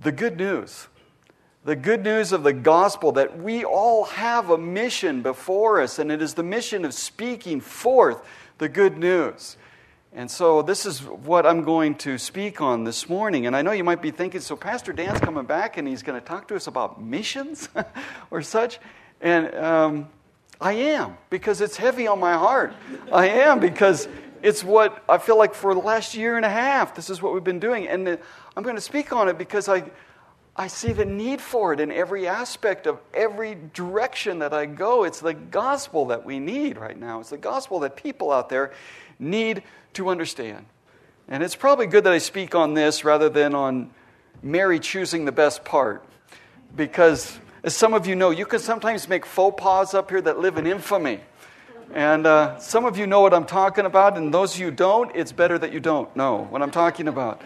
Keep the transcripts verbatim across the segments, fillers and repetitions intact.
the good news. The good news of the gospel that we all have a mission before us, and it is the mission of speaking forth the good news. And so this is what I'm going to speak on this morning. And I know you might be thinking, so Pastor Dan's coming back and he's going to talk to us about missions or such. And um, I am, because it's heavy on my heart. I am, because it's what I feel like for the last year and a half, this is what we've been doing. And I'm going to speak on it because I... I see the need for it in every aspect of every direction that I go. It's the gospel that we need right now. It's the gospel that people out there need to understand. And it's probably good that I speak on this rather than on Mary choosing the best part. Because, as some of you know, you can sometimes make faux pas up here that live in infamy. And uh, some of you know what I'm talking about, and those of you who don't, it's better that you don't know what I'm talking about.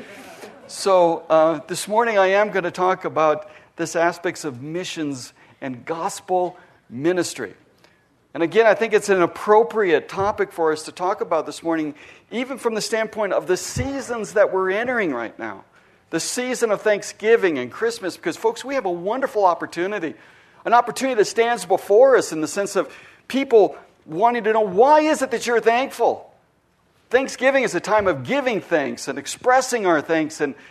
So uh, this morning I am going to talk about this aspects of missions and gospel ministry. And again, I think it's an appropriate topic for us to talk about this morning, even from the standpoint of the seasons that we're entering right now. The season of Thanksgiving and Christmas, because folks, we have a wonderful opportunity. An opportunity that stands before us in the sense of people wanting to know, why is it that you're thankful? Thanksgiving is a time of giving thanks and expressing our thanks. And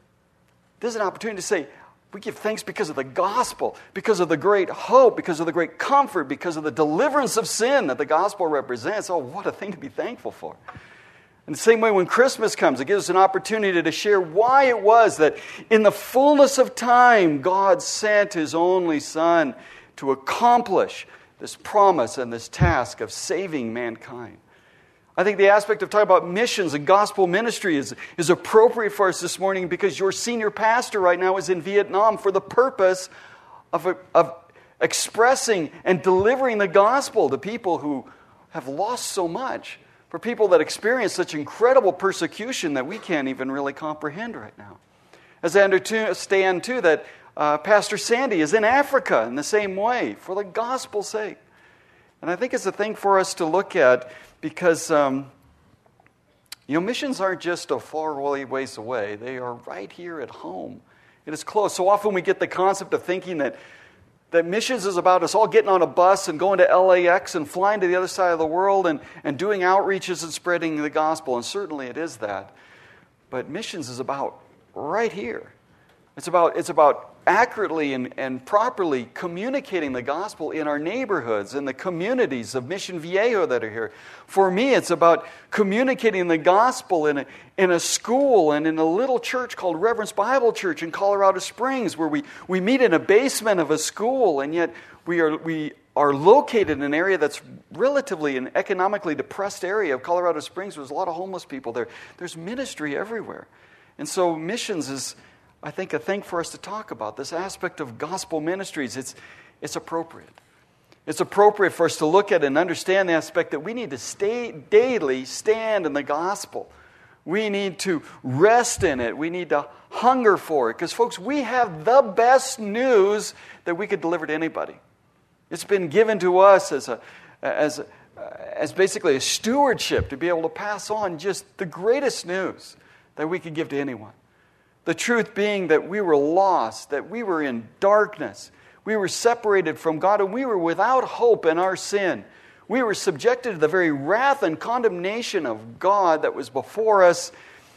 this is an opportunity to say, we give thanks because of the gospel, because of the great hope, because of the great comfort, because of the deliverance of sin that the gospel represents. Oh, what a thing to be thankful for. In the same way, when Christmas comes, it gives us an opportunity to share why it was that in the fullness of time, God sent His only Son to accomplish this promise and this task of saving mankind. I think the aspect of talking about missions and gospel ministry is, is appropriate for us this morning because your senior pastor right now is in Vietnam for the purpose of, of expressing and delivering the gospel to people who have lost so much, for people that experience such incredible persecution that we can't even really comprehend right now. As I understand, too, that uh, Pastor Sandy is in Africa in the same way for the gospel's sake. And I think it's a thing for us to look at because, um, you know, missions aren't just a far ways away. They are right here at home. It is close. So often we get the concept of thinking that, that missions is about us all getting on a bus and going to L A X and flying to the other side of the world and, and doing outreaches and spreading the gospel. And certainly it is that. But missions is about right here. It's about, it's about accurately and, and properly communicating the gospel in our neighborhoods, in the communities of Mission Viejo that are here. For me, it's about communicating the gospel in a, in a school and in a little church called Reverence Bible Church in Colorado Springs, where we, we meet in a basement of a school, and yet we are we are located in an area that's relatively an economically depressed area of Colorado Springs. There's a lot of homeless people there. There's ministry everywhere. And so missions is, I think, a thing for us to talk about. This aspect of gospel ministries, it's, it's appropriate. It's appropriate for us to look at and understand the aspect that we need to stay daily stand in the gospel. We need to rest in it. We need to hunger for it. Because, folks, we have the best news that we could deliver to anybody. It's been given to us as a, as a, as basically a stewardship to be able to pass on just the greatest news that we could give to anyone. The truth being that we were lost, that we were in darkness, we were separated from God, and we were without hope in our sin. We were subjected to the very wrath and condemnation of God that was before us,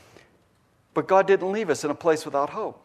but God didn't leave us in a place without hope.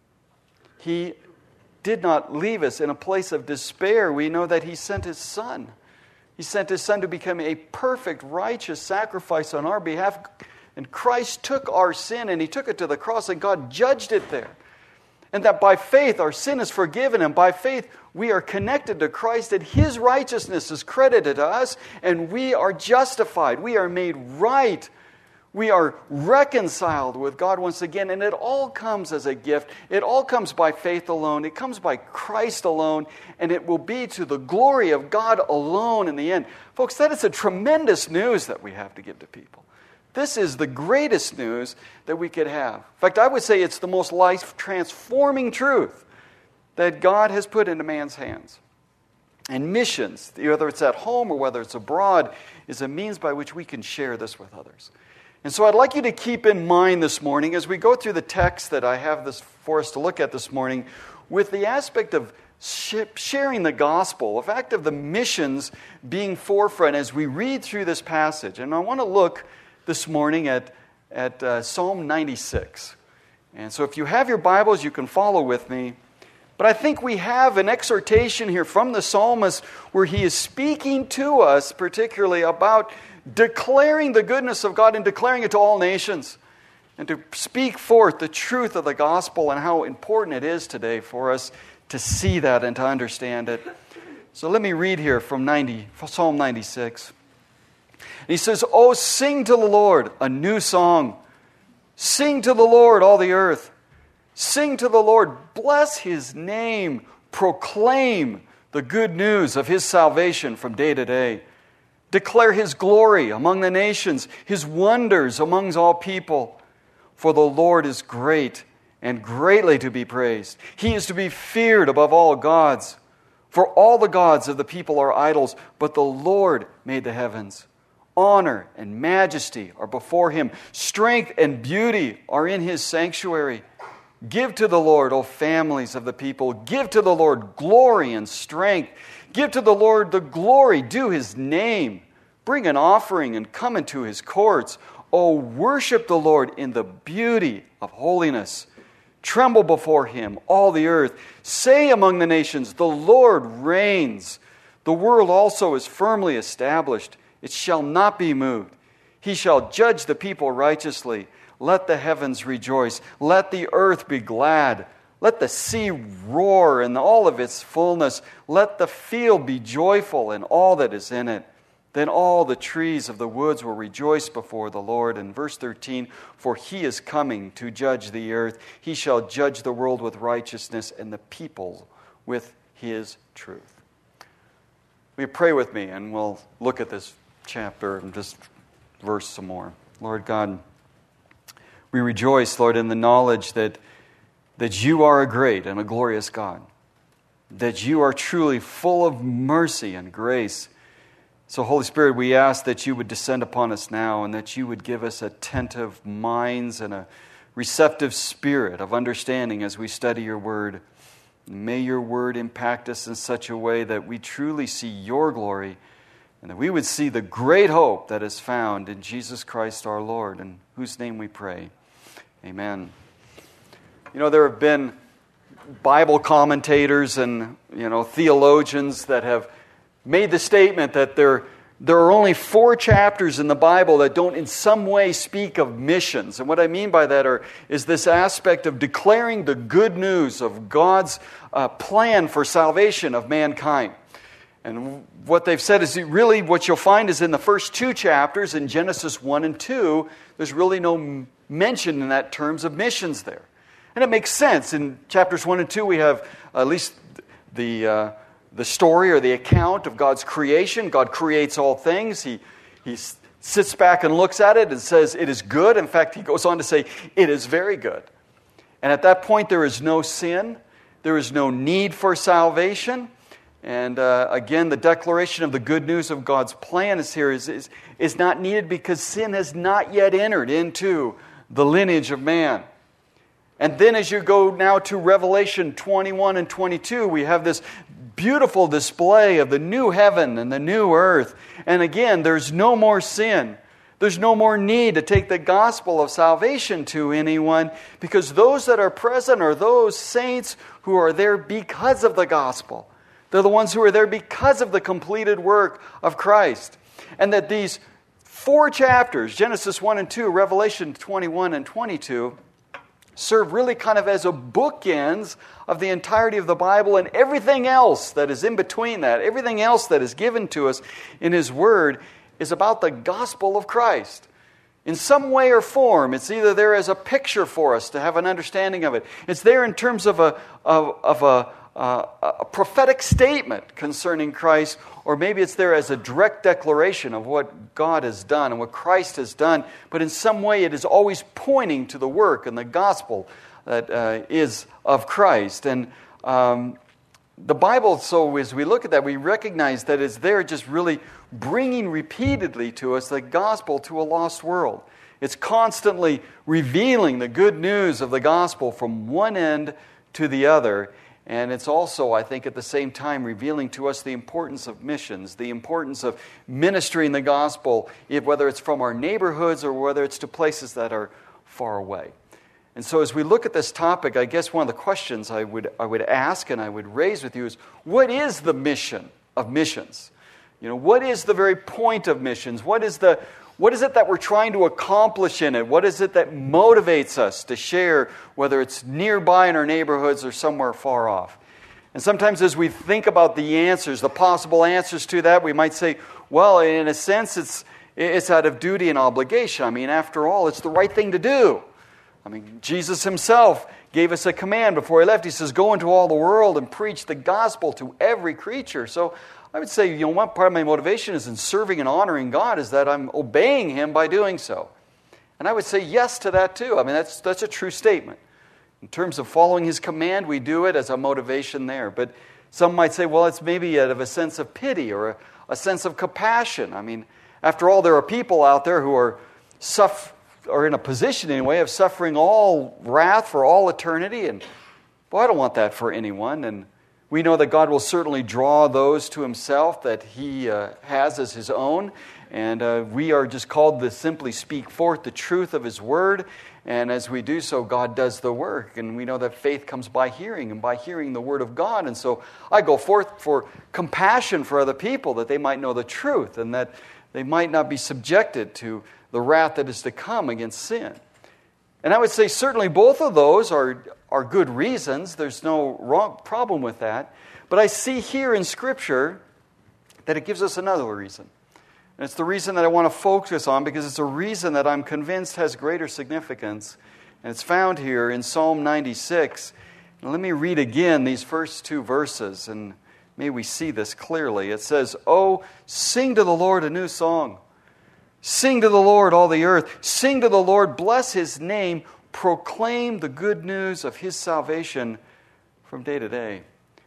He did not leave us in a place of despair. We know that He sent His Son. He sent His Son to become a perfect, righteous sacrifice on our behalf. And Christ took our sin and He took it to the cross, and God judged it there. And that by faith our sin is forgiven, and by faith we are connected to Christ, and His righteousness is credited to us, and we are justified. We are made right. We are reconciled with God once again, and it all comes as a gift. It all comes by faith alone. It comes by Christ alone, and it will be to the glory of God alone in the end. Folks, that is a tremendous news that we have to give to people. This is the greatest news that we could have. In fact, I would say it's the most life-transforming truth that God has put into man's hands. And missions, whether it's at home or whether it's abroad, is a means by which we can share this with others. And so I'd like you to keep in mind this morning, as we go through the text that I have this for us to look at this morning, with the aspect of sharing the gospel, the fact of the missions being forefront as we read through this passage. And I want to look this morning at, at uh, Psalm ninety-six. And so if you have your Bibles, you can follow with me. But I think we have an exhortation here from the psalmist where he is speaking to us particularly about declaring the goodness of God and declaring it to all nations, and to speak forth the truth of the gospel and how important it is today for us to see that and to understand it. So let me read here from ninety, Psalm ninety-six. And he says, "Oh, sing to the Lord a new song. Sing to the Lord, all the earth. Sing to the Lord, bless His name. Proclaim the good news of His salvation from day to day. Declare His glory among the nations, His wonders among all people. For the Lord is great and greatly to be praised. He is to be feared above all gods. For all the gods of the people are idols, but the Lord made the heavens. Honor and majesty are before Him. Strength and beauty are in His sanctuary. Give to the Lord, O families of the people. Give to the Lord glory and strength. Give to the Lord the glory due His name. Bring an offering and come into His courts. O worship the Lord in the beauty of holiness. Tremble before Him, all the earth. Say among the nations, the Lord reigns. The world also is firmly established. It shall not be moved. He shall judge the people righteously. Let the heavens rejoice. Let the earth be glad. Let the sea roar in all of its fullness. Let the field be joyful and all that is in it. Then all the trees of the woods will rejoice before the Lord. In verse thirteen, for He is coming to judge the earth. He shall judge the world with righteousness and the people with His truth. Will you pray with me, and we'll look at this chapter and this verse some more. Lord God, we rejoice, Lord, in the knowledge that, that You are a great and a glorious God, that You are truly full of mercy and grace. So, Holy Spirit, we ask that You would descend upon us now, and that You would give us attentive minds and a receptive spirit of understanding as we study Your Word. May Your Word impact us in such a way that we truly see Your glory, and that we would see the great hope that is found in Jesus Christ our Lord, in whose name we pray. Amen. You know, there have been Bible commentators and, you know, theologians that have made the statement that there, there are only four chapters in the Bible that don't in some way speak of missions. And what I mean by that are, is this aspect of declaring the good news of God's uh, plan for salvation of mankind. And what they've said is really what you'll find is in the first two chapters, in Genesis one and two, there's really no mention in that terms of missions there. And it makes sense. In chapters one and two, we have at least the... Uh, The story or the account of God's creation. God creates all things. He, he sits back and looks at it and says it is good. In fact, He goes on to say it is very good. And at that point, there is no sin. There is no need for salvation. And uh, again, the declaration of the good news of God's plan is here is, is, is not needed because sin has not yet entered into the lineage of man. And then as you go now to Revelation twenty-one and twenty-two, we have this beautiful display of the new heaven and the new earth. And again, there's no more sin. There's no more need to take the gospel of salvation to anyone, because those that are present are those saints who are there because of the gospel. They're the ones who are there because of the completed work of Christ. And that these four chapters, Genesis one and two, Revelation twenty-one and twenty-two, serve really kind of as a bookends of the entirety of the Bible, and everything else that is in between that, everything else that is given to us in His Word is about the gospel of Christ. In some way or form, it's either there as a picture for us to have an understanding of it. It's there in terms of a, of, of a, uh, a prophetic statement concerning Christ, or maybe it's there as a direct declaration of what God has done and what Christ has done. But in some way, it is always pointing to the work and the gospel that uh, is of Christ. And um, the Bible, so as we look at that, we recognize that it's there just really bringing repeatedly to us the gospel to a lost world. It's constantly revealing the good news of the gospel from one end to the other. And it's also, I think, at the same time revealing to us the importance of missions, the importance of ministering the gospel, whether it's from our neighborhoods or whether it's to places that are far away. And so as we look at this topic, I guess one of the questions I would I would ask and I would raise with you is, what is the mission of missions? You know, what is the very point of missions? What is the What is it that we're trying to accomplish in it? What is it that motivates us to share, whether it's nearby in our neighborhoods or somewhere far off? And sometimes as we think about the answers, the possible answers to that, we might say, well, in a sense, it's it's out of duty and obligation. I mean, after all, it's the right thing to do. I mean, Jesus himself gave us a command before he left. He says, go into all the world and preach the gospel to every creature. So I would say, you know, one part of my motivation is in serving and honoring God is that I'm obeying him by doing so. And I would say yes to that too. I mean, that's that's a true statement. In terms of following his command, we do it as a motivation there. But some might say, well, it's maybe out of a sense of pity or a, a sense of compassion. I mean, after all, there are people out there who are suff- are in a position anyway of suffering all wrath for all eternity. And, well, I don't want that for anyone. And we know that God will certainly draw those to himself that he uh, has as his own. And uh, we are just called to simply speak forth the truth of his word. And as we do so, God does the work. And we know that faith comes by hearing, and by hearing the word of God. And so I go forth for compassion for other people, that they might know the truth and that they might not be subjected to the wrath that is to come against sin. And I would say certainly both of those are, are good reasons. There's no wrong problem with that. But I see here in Scripture that it gives us another reason. And it's the reason that I want to focus on, because it's a reason that I'm convinced has greater significance. And it's found here in Psalm ninety-six. And let me read again these first two verses, and may we see this clearly. It says, "Oh, sing to the Lord a new song. Sing to the Lord, all the earth. Sing to the Lord, bless his name. Proclaim the good news of his salvation from day to day."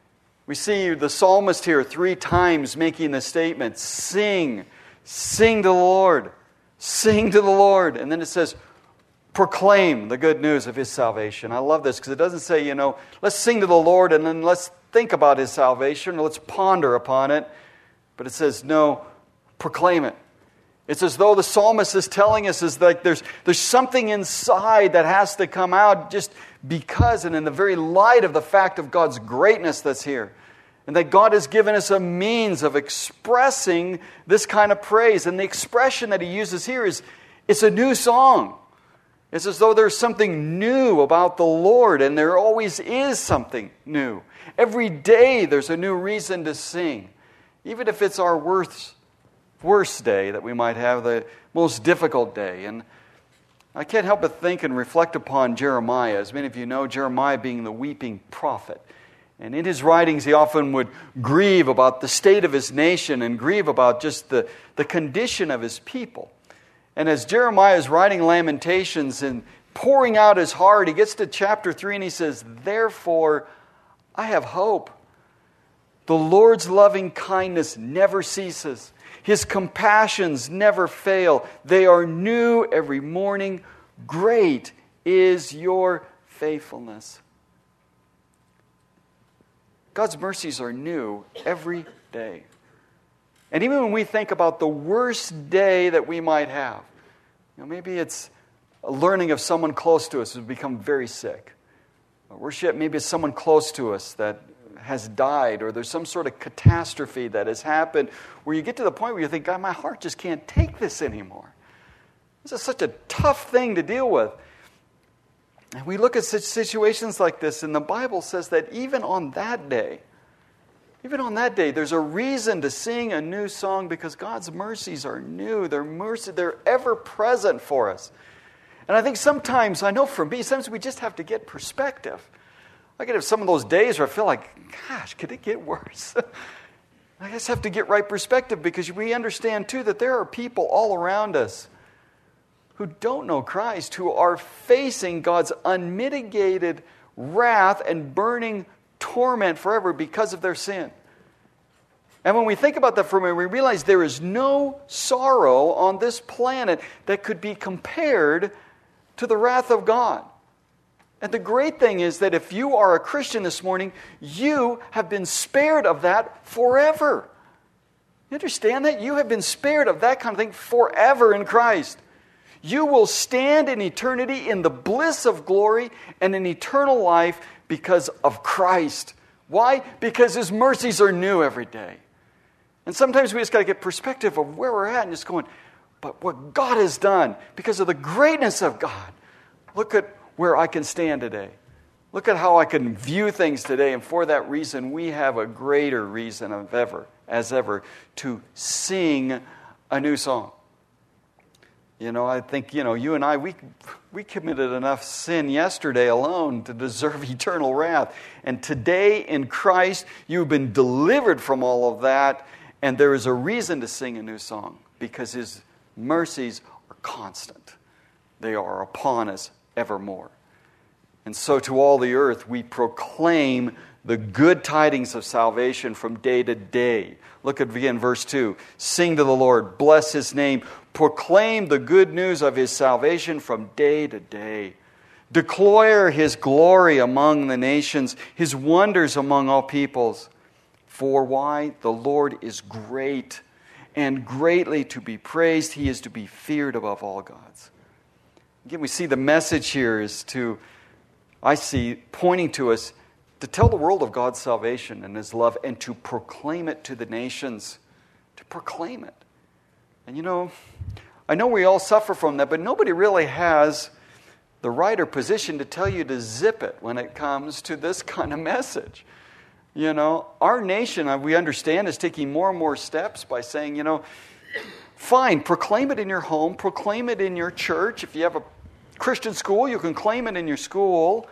We see the psalmist here three times making the statement, sing, sing to the Lord, sing to the Lord. And then it says, proclaim the good news of his salvation. I love this because it doesn't say, you know, let's sing to the Lord and then let's think about his salvation, or let's ponder upon it. But it says, no, proclaim it. It's as though the psalmist is telling us is like there's, there's something inside that has to come out just because and in the very light of the fact of God's greatness that's here. And that God has given us a means of expressing this kind of praise. And the expression that he uses here is, it's a new song. It's as though there's something new about the Lord, and there always is something new. Every day there's a new reason to sing. Even if it's our worst worst day that we might have, the most difficult day. And I can't help but think and reflect upon Jeremiah. As many of you know, Jeremiah being the weeping prophet. And in his writings, he often would grieve about the state of his nation and grieve about just the, the condition of his people. And as Jeremiah is writing Lamentations and pouring out his heart, he gets to chapter three and he says, "Therefore, I have hope. The Lord's loving kindness never ceases. His compassions never fail. They are new every morning. Great is your faithfulness." God's mercies are new every day. And even when we think about the worst day that we might have, you know, maybe it's a learning of someone close to us who's become very sick. Or worse yet, maybe it's someone close to us that has died, or there's some sort of catastrophe that has happened where you get to the point where you think, God, my heart just can't take this anymore. This is such a tough thing to deal with. And we look at such situations like this, and the Bible says that even on that day, even on that day, there's a reason to sing a new song because God's mercies are new. They're mercy, they're ever present for us. And I think sometimes, I know for me, sometimes we just have to get perspective. I could have some of those days where I feel like, gosh, could it get worse? I just have to get right perspective because we understand too that there are people all around us who don't know Christ, who are facing God's And when we think about that for a minute, we realize there is no sorrow on this planet that could be compared to the wrath of God. And the great thing is that if you are a Christian this morning, you have been spared of that forever. You understand that? You have been spared of that kind of thing forever in Christ. You will stand in eternity in the bliss of glory and in eternal life because of Christ. Why? Because His mercies are new every day. And sometimes we just got to get perspective of where we're at and just going, but what God has done, because of the greatness of God, look at where I can stand today. Look at how I can view things today. And for that reason, we have a greater reason of ever, as ever, to sing a new song. You know, I think, you know, you and I, we we committed enough sin yesterday alone to deserve eternal wrath. And today in Christ, you've been delivered from all of that. And there is a reason to sing a new song, because His mercies are constant. They are upon us evermore. And so to all the earth, we proclaim the good tidings of salvation from day to day. Look at again verse two. Sing to the Lord, bless His name, proclaim the good news of His salvation from day to day. Declare His glory among the nations, His wonders among all peoples. For why? The Lord is great and greatly to be praised. He is to be feared above all gods. Again, we see the message here is to, I see, pointing to us to tell the world of God's salvation and His love and to proclaim it to the nations. To proclaim it. And you know, I know we all suffer from that, but nobody really has the right or position to tell you to zip it when it comes to this kind of message. You know, our nation, we understand, is taking more and more steps by saying, you know, fine, proclaim it in your home, proclaim it in your church. If you have a Christian school, you can claim it in your school,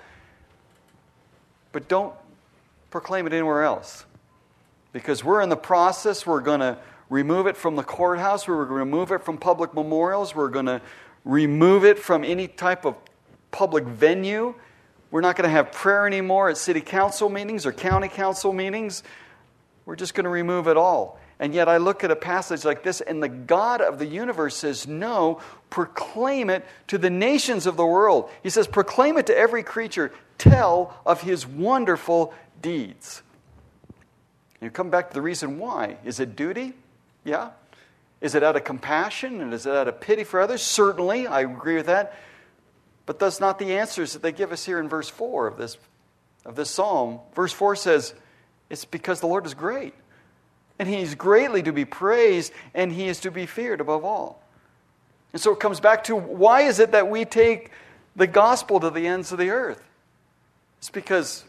but don't proclaim it anywhere else. Because we're in the process, we're going to remove it from the courthouse, we're going to remove it from public memorials, we're going to remove it from any type of public venue. We're not going to have prayer anymore at city council meetings or county council meetings. We're just going to remove it all. And yet I look at a passage like this, and the God of the universe says, no, proclaim it to the nations of the world. He says, proclaim it to every creature. Tell of His wonderful deeds. You come back to the reason why. Is it duty? Yeah. Is it out of compassion? And is it out of pity for others? Certainly, I agree with that. But that's not the answers that they give us here in verse four of this, of this psalm. Verse four says, it's because the Lord is great. And He is greatly to be praised, and He is to be feared above all. And so it comes back to, why is it that we take the gospel to the ends of the earth? It's because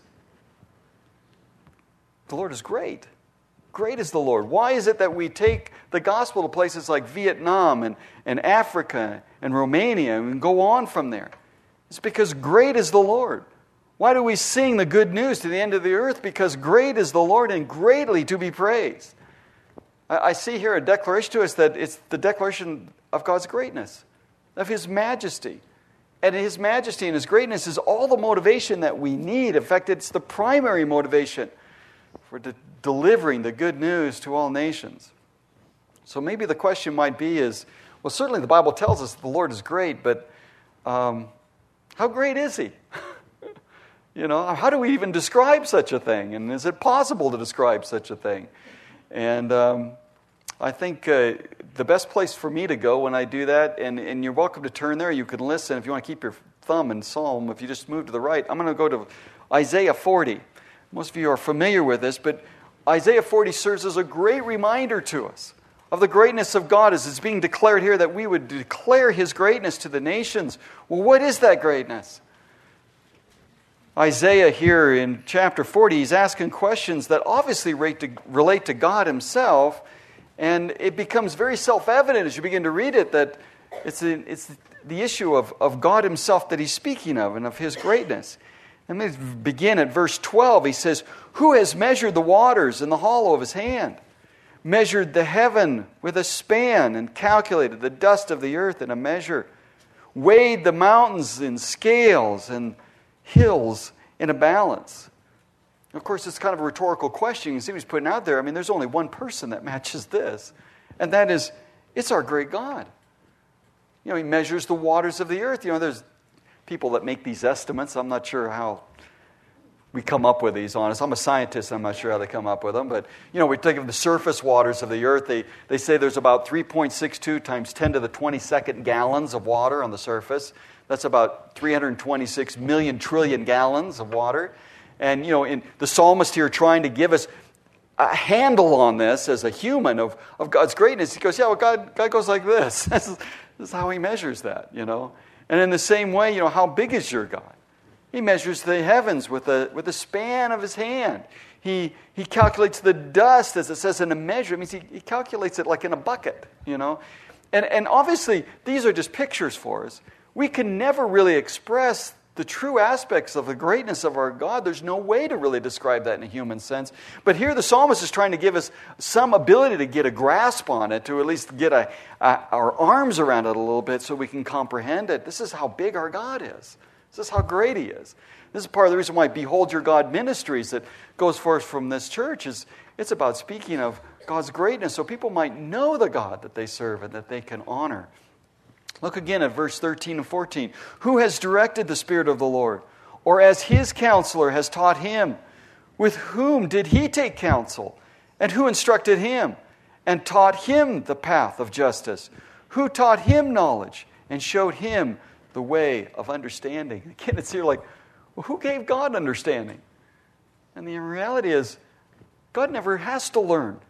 the Lord is great. Great is the Lord. Why is it that we take the gospel to places like Vietnam and, and Africa and Romania and go on from there? It's because great is the Lord. Why do we sing the good news to the end of the earth? Because great is the Lord and greatly to be praised. I, I see here a declaration to us that it's the declaration of God's greatness, of His majesty. And His majesty and His greatness is all the motivation that we need. In fact, it's the primary motivation for de- delivering the good news to all nations. So maybe the question might be is, well, certainly the Bible tells us that the Lord is great, but um, how great is He? You know, how do we even describe such a thing? And is it possible to describe such a thing? And um, I think uh, the best place for me to go when I do that, and, and you're welcome to turn there, you can listen. If you want to keep your thumb in Psalm, if you just move to the right, I'm going to go to Isaiah forty. Most of you are familiar with this, but Isaiah forty serves as a great reminder to us of the greatness of God as it's being declared here, that we would declare His greatness to the nations. Well, what is that greatness? Isaiah here in chapter forty, he's asking questions that obviously relate to God Himself, and it becomes very self-evident as you begin to read it that it's, a, it's the issue of, of God Himself that he's speaking of and of His greatness. Let me begin at verse twelve. He says, "Who has measured the waters in the hollow of His hand? Measured the heaven with a span and calculated the dust of the earth in a measure? Weighed the mountains in scales and hills in a balance? Of course, it's kind of a rhetorical question. You see what he's putting out there. I mean, there's only one person that matches this, and that is, it's our great God. You know, he measures the waters of the earth. You know, there's people that make these estimates. I'm not sure how we come up with these, honest. I'm a scientist. I'm not sure how they come up with them. But, you know, we think of the surface waters of the earth. They, they say there's about three point six two times ten to the twenty-second gallons of water on the surface. That's about three hundred twenty-six million trillion gallons of water. And, you know, in the psalmist here trying to give us a handle on this as a human of, of God's greatness, he goes, yeah, well, God, God goes like this. This is, this is how he measures that, you know. And in the same way, you know, how big is your God? He measures the heavens with a with a span of his hand. He he calculates the dust, as it says in a measure. It means he, he calculates it like in a bucket, you know. And and obviously, these are just pictures for us. We can never really express the true aspects of the greatness of our God. There's no way to really describe that in a human sense. But here the psalmist is trying to give us some ability to get a grasp on it, to at least get a, a, our arms around it a little bit so we can comprehend it. This is how big our God is. This is how great he is. This is part of the reason why Behold Your God Ministries that goes forth from this church is it's about speaking of God's greatness so people might know the God that they serve and that they can honor. Look again at verse thirteen and fourteen. Who has directed the Spirit of the Lord? Or as his counselor has taught him? With whom did he take counsel? And who instructed him? And taught him the path of justice? Who taught him knowledge? And showed him the way of understanding? Again, it's here like, well, who gave God understanding? And the reality is, God never has to learn.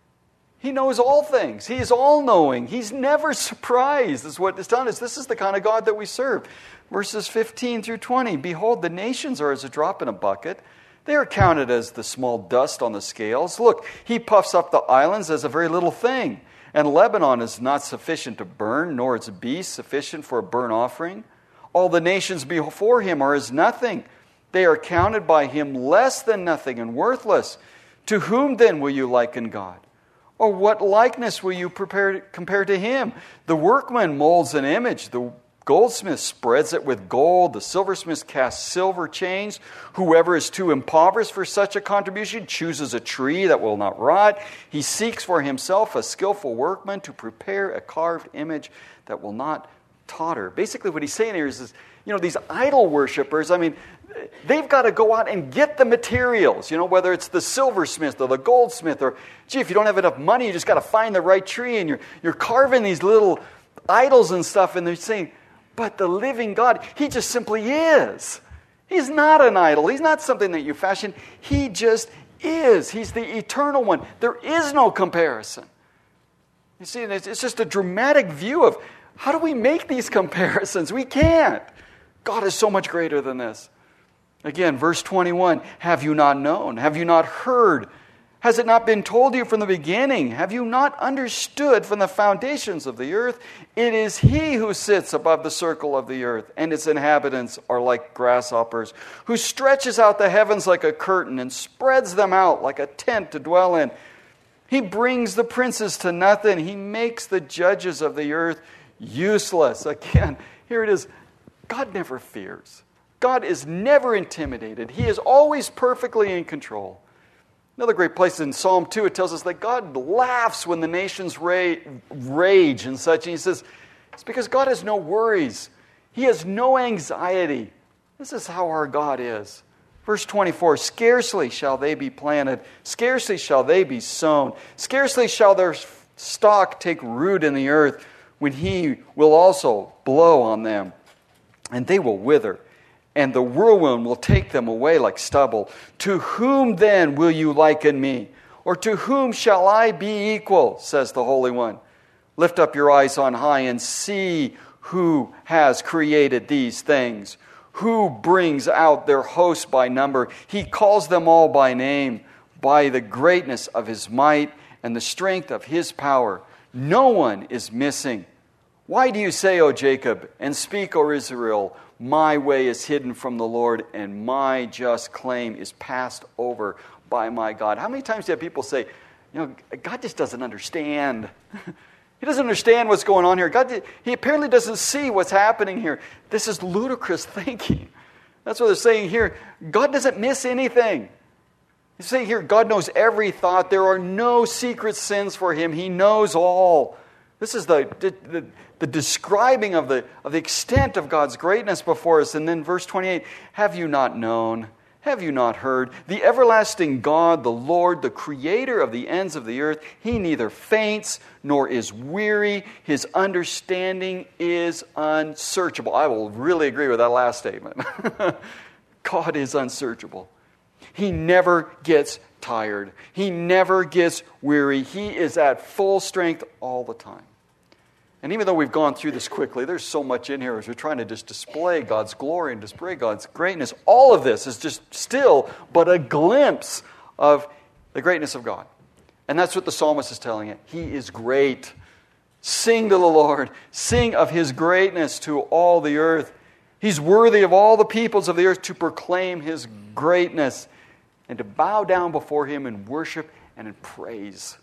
He knows all things. He is all-knowing. He's never surprised, is what it's done. Is this is the kind of God that we serve. Verses fifteen through twenty, behold, the nations are as a drop in a bucket. They are counted as the small dust on the scales. Look, he puffs up the islands as a very little thing. And Lebanon is not sufficient to burn, nor its beasts sufficient for a burnt offering. All the nations before him are as nothing. They are counted by him less than nothing and worthless. To whom then will you liken God? Or what likeness will you prepare, compare to him? The workman molds an image. The goldsmith spreads it with gold. The silversmith casts silver chains. Whoever is too impoverished for such a contribution chooses a tree that will not rot. He seeks for himself a skillful workman to prepare a carved image that will not totter. Basically what he's saying here is, is you know, these idol worshipers, I mean, they've got to go out and get the materials, you know, whether it's the silversmith or the goldsmith or, gee, if you don't have enough money, you just got to find the right tree and you're, you're carving these little idols and stuff, and they're saying, but the living God, he just simply is. He's not an idol. He's not something that you fashion. He just is. He's the eternal one. There is no comparison. You see, it's just a dramatic view of how do we make these comparisons? We can't. God is so much greater than this. Again, verse twenty-one, have you not known? Have you not heard? Has it not been told you from the beginning? Have you not understood from the foundations of the earth? It is he who sits above the circle of the earth, and its inhabitants are like grasshoppers, who stretches out the heavens like a curtain and spreads them out like a tent to dwell in. He brings the princes to nothing. He makes the judges of the earth useless. Again, here it is. God never fears. God is never intimidated. He is always perfectly in control. Another great place in Psalm two, it tells us that God laughs when the nations rage and such. And he says, it's because God has no worries. He has no anxiety. This is how our God is. Verse twenty-four, scarcely shall they be planted, scarcely shall they be sown, scarcely shall their stalk take root in the earth, when he will also blow on them, and they will wither, and the whirlwind will take them away like stubble. To whom then will you liken me? Or to whom shall I be equal, says the Holy One. Lift up your eyes on high and see who has created these things, who brings out their hosts by number. He calls them all by name, by the greatness of his might and the strength of his power. No one is missing. Why do you say, O Jacob, and speak, O Israel, my way is hidden from the Lord, and my just claim is passed over by my God? How many times do you have people say, you know, God just doesn't understand. He doesn't understand what's going on here. God, he apparently doesn't see what's happening here. This is ludicrous thinking. That's what they're saying here. God doesn't miss anything. He's saying here, God knows every thought. There are no secret sins for him. He knows all. This is the, the, the describing of the, of the extent of God's greatness before us. And then verse twenty-eight, have you not known? Have you not heard? The everlasting God, the Lord, the creator of the ends of the earth, he neither faints nor is weary. His understanding is unsearchable. I will really agree with that last statement. God is unsearchable. He never gets tired. He never gets weary. He is at full strength all the time. And even though we've gone through this quickly, there's so much in here as we're trying to just display God's glory and display God's greatness. All of this is just still but a glimpse of the greatness of God. And that's what the psalmist is telling it. He is great. Sing to the Lord. Sing of his greatness to all the earth. He's worthy of all the peoples of the earth to proclaim his greatness and to bow down before him in worship and in praise.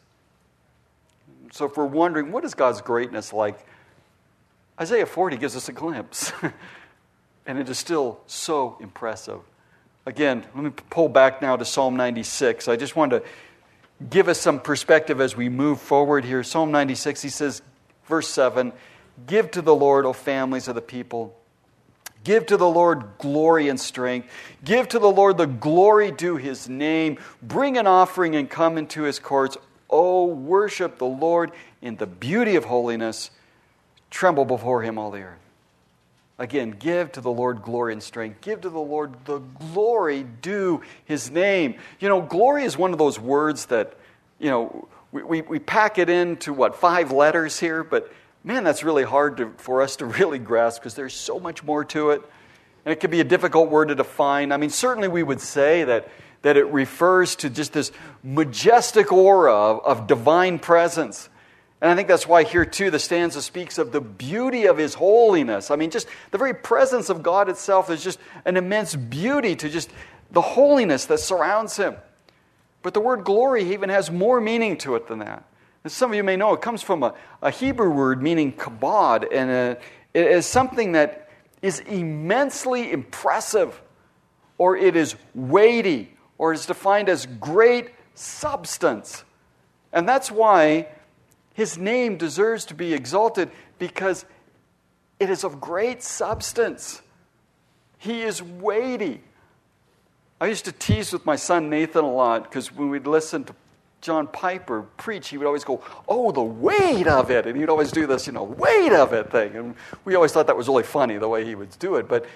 So if we're wondering, what is God's greatness like? Isaiah forty gives us a glimpse. And it is still so impressive. Again, let me pull back now to Psalm ninety-six. I just wanted to give us some perspective as we move forward here. Psalm ninety-six, he says, verse seven, give to the Lord, O families of the people. Give to the Lord glory and strength. Give to the Lord the glory due his name. Bring an offering and come into his courts. Oh, worship the Lord in the beauty of holiness. Tremble before him, all the earth. Again, give to the Lord glory and strength. Give to the Lord the glory due his name. You know, glory is one of those words that, you know, we, we, we pack it into, what, five letters here? But, man, that's really hard to, for us to really grasp because there's so much more to it. And it can be a difficult word to define. I mean, certainly we would say that that it refers to just this majestic aura of, of divine presence. And I think that's why here too the stanza speaks of the beauty of his holiness. I mean, just the very presence of God itself is just an immense beauty to just the holiness that surrounds him. But the word glory even has more meaning to it than that. As some of you may know, it comes from a, a Hebrew word meaning kabod, and a, it is something that is immensely impressive, or it is weighty, or is defined as great substance. And that's why his name deserves to be exalted, because it is of great substance. He is weighty. I used to tease with my son Nathan a lot, because when we'd listen to John Piper preach, he would always go, oh, the weight of it. And he'd always do this, you know, weight of it thing. And we always thought that was really funny, the way he would do it. But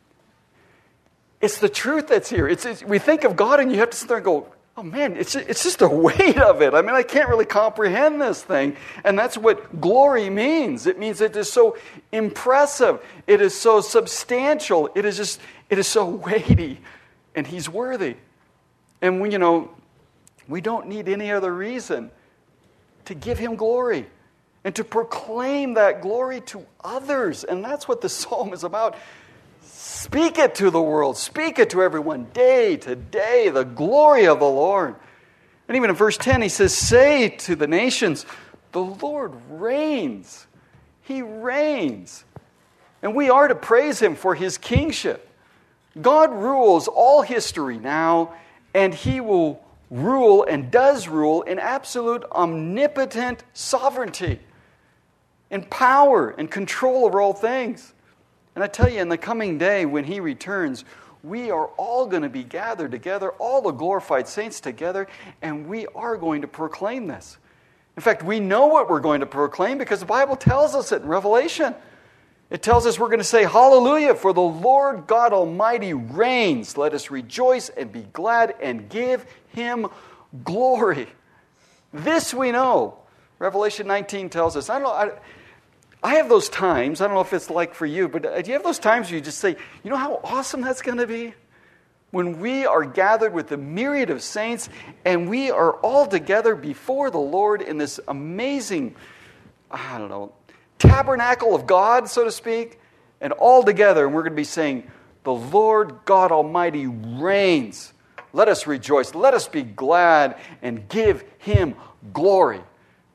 it's the truth that's here. It's, it's, we think of God and you have to sit there and go, oh man, it's, it's just the weight of it. I mean, I can't really comprehend this thing. And that's what glory means. It means it is so impressive. It is so substantial. It is just, it is so weighty. And he's worthy. And we, you know, we don't need any other reason to give him glory and to proclaim that glory to others. And that's what the psalm is about. Speak it to the world. Speak it to everyone day to day, the glory of the Lord. And even in verse ten, he says, say to the nations, the Lord reigns. He reigns. And we are to praise him for his kingship. God rules all history now, and he will rule and does rule in absolute omnipotent sovereignty, in power and control over all things. And I tell you, in the coming day, when he returns, we are all going to be gathered together, all the glorified saints together, and we are going to proclaim this. In fact, we know what we're going to proclaim because the Bible tells us it in Revelation. It tells us we're going to say, hallelujah, for the Lord God Almighty reigns. Let us rejoice and be glad and give him glory. This we know. Revelation nineteen tells us. I don't know. I, I have those times, I don't know if it's like for you, but do you have those times where you just say, you know how awesome that's going to be? When we are gathered with the myriad of saints and we are all together before the Lord in this amazing, I don't know, tabernacle of God, so to speak, and all together, and we're going to be saying, the Lord God Almighty reigns. Let us rejoice. Let us be glad and give him glory.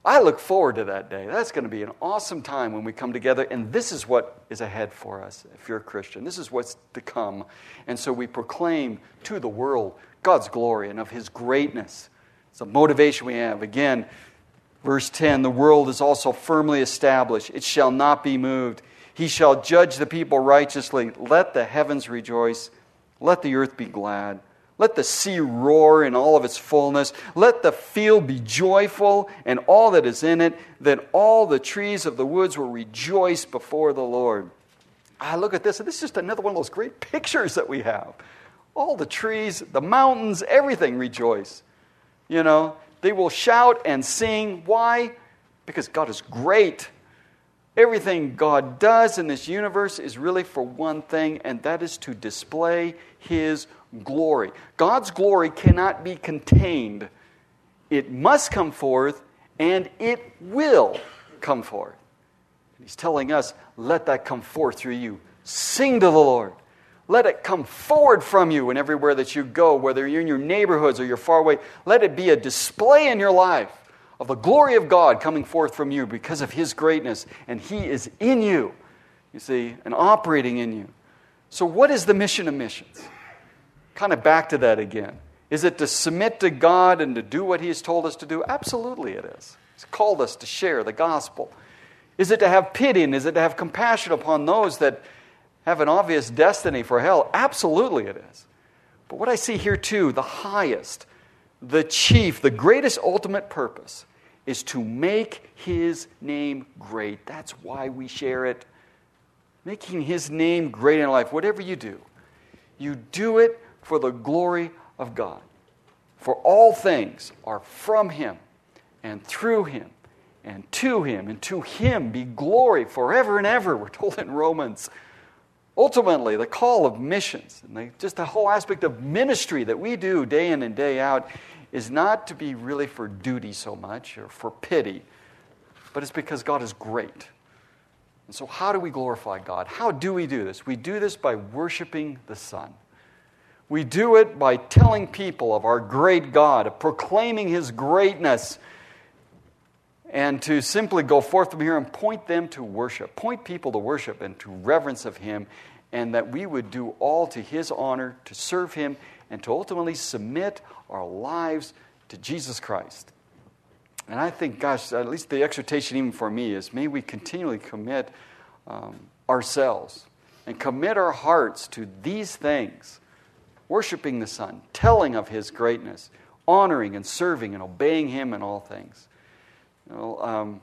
I look forward to that day. That's going to be an awesome time when we come together, and this is what is ahead for us if you're a Christian. This is what's to come. And so we proclaim to the world God's glory and of His greatness. It's a motivation we have. Again, verse ten, the world is also firmly established. It shall not be moved. He shall judge the people righteously. Let the heavens rejoice. Let the earth be glad. Let the sea roar in all of its fullness. Let the field be joyful and all that is in it. Then all the trees of the woods will rejoice before the Lord. I look at this, and this is just another one of those great pictures that we have. All the trees, the mountains, everything rejoice. You know, they will shout and sing. Why? Because God is great. Everything God does in this universe is really for one thing, and that is to display His glory. God's glory cannot be contained. It must come forth, and it will come forth. He's telling us, let that come forth through you. Sing to the Lord. Let it come forward from you and everywhere that you go, whether you're in your neighborhoods or you're far away. Let it be a display in your life of the glory of God coming forth from you because of His greatness. And He is in you, you see, and operating in you. So what is the mission of missions? Kind of back to that again. Is it to submit to God and to do what He has told us to do? Absolutely it is. He's called us to share the gospel. Is it to have pity and is it to have compassion upon those that have an obvious destiny for hell? Absolutely it is. But what I see here too, the highest, the chief, the greatest ultimate purpose is to make His name great. That's why we share it. Making His name great in life. Whatever you do, you do it for the glory of God. For all things are from Him and through Him and to Him, and to Him be glory forever and ever, we're told in Romans. Ultimately, the call of missions, and the, just the whole aspect of ministry that we do day in and day out, is not to be really for duty so much or for pity, but it's because God is great. And so how do we glorify God? How do we do this? We do this by worshiping the Son. We do it by telling people of our great God, of proclaiming His greatness, and to simply go forth from here and point them to worship, point people to worship and to reverence of Him, and that we would do all to His honor, to serve Him, and to ultimately submit our lives to Jesus Christ. And I think, gosh, at least the exhortation even for me is, may we continually commit um, ourselves and commit our hearts to these things. Worshiping the Son, telling of His greatness, honoring and serving and obeying Him in all things. You know, um,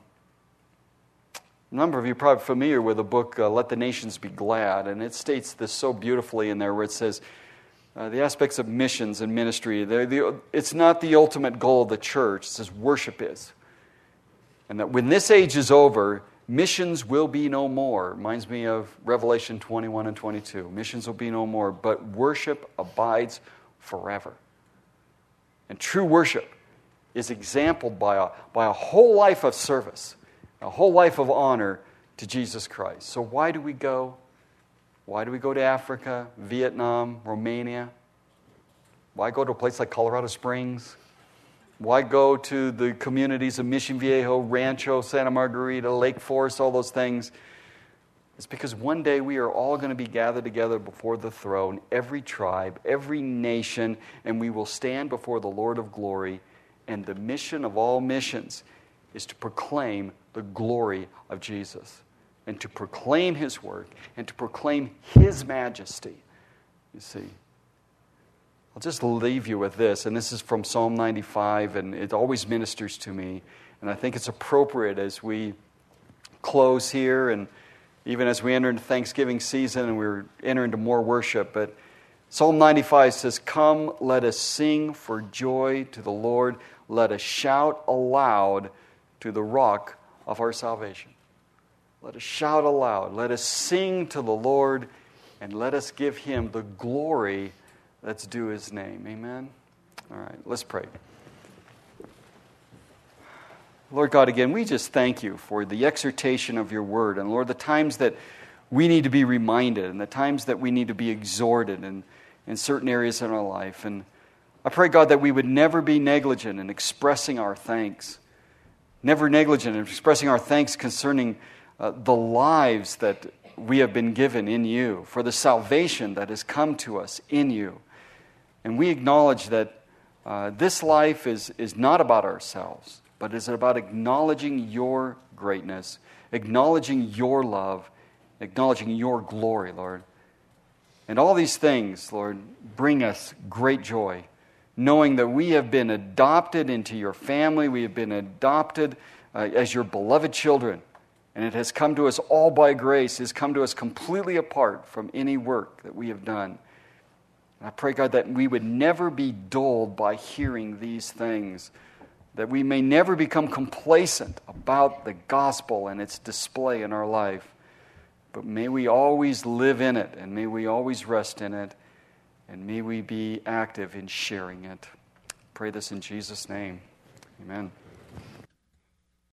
a number of you are probably familiar with the book, uh, Let the Nations Be Glad, and it states this so beautifully in there where it says, uh, the aspects of missions and ministry, the, it's not the ultimate goal of the church. It says worship is. And that when this age is over, missions will be no more. Reminds me of Revelation twenty-one and twenty-two. Missions will be no more, but worship abides forever. And true worship is exampled by a, by a whole life of service, a whole life of honor to Jesus Christ. So why do we go? Why do we go to Africa, Vietnam, Romania? Why go to a place like Colorado Springs? Why go to the communities of Mission Viejo, Rancho, Santa Margarita, Lake Forest, all those things? It's because one day we are all going to be gathered together before the throne, every tribe, every nation, and we will stand before the Lord of glory. And the mission of all missions is to proclaim the glory of Jesus and to proclaim His work and to proclaim His majesty. You see, I'll just leave you with this, and this is from Psalm ninety-five, and it always ministers to me, and I think it's appropriate as we close here and even as we enter into Thanksgiving season and we're entering into more worship. But Psalm ninety-five says, "Come, let us sing for joy to the Lord. Let us shout aloud to the rock of our salvation." Let us shout aloud. Let us sing to the Lord, and let us give Him the glory that's due His name. Amen? All right, let's pray. Lord God, again, we just thank You for the exhortation of Your word. And Lord, the times that we need to be reminded and the times that we need to be exhorted in, in certain areas in our life. And I pray, God, that we would never be negligent in expressing our thanks. never negligent in expressing our thanks concerning uh, the lives that we have been given in you, for the salvation that has come to us in you. And we acknowledge that uh, this life is, is not about ourselves, but is about acknowledging your greatness, acknowledging your love, acknowledging your glory, Lord. And all these things, Lord, bring us great joy, knowing that we have been adopted into your family, we have been adopted uh, as your beloved children, and it has come to us all by grace. It has come to us completely apart from any work that we have done. And I pray, God, that we would never be dulled by hearing these things, that we may never become complacent about the gospel and its display in our life. But may we always live in it, and may we always rest in it, and may we be active in sharing it. Pray this in Jesus' name. Amen.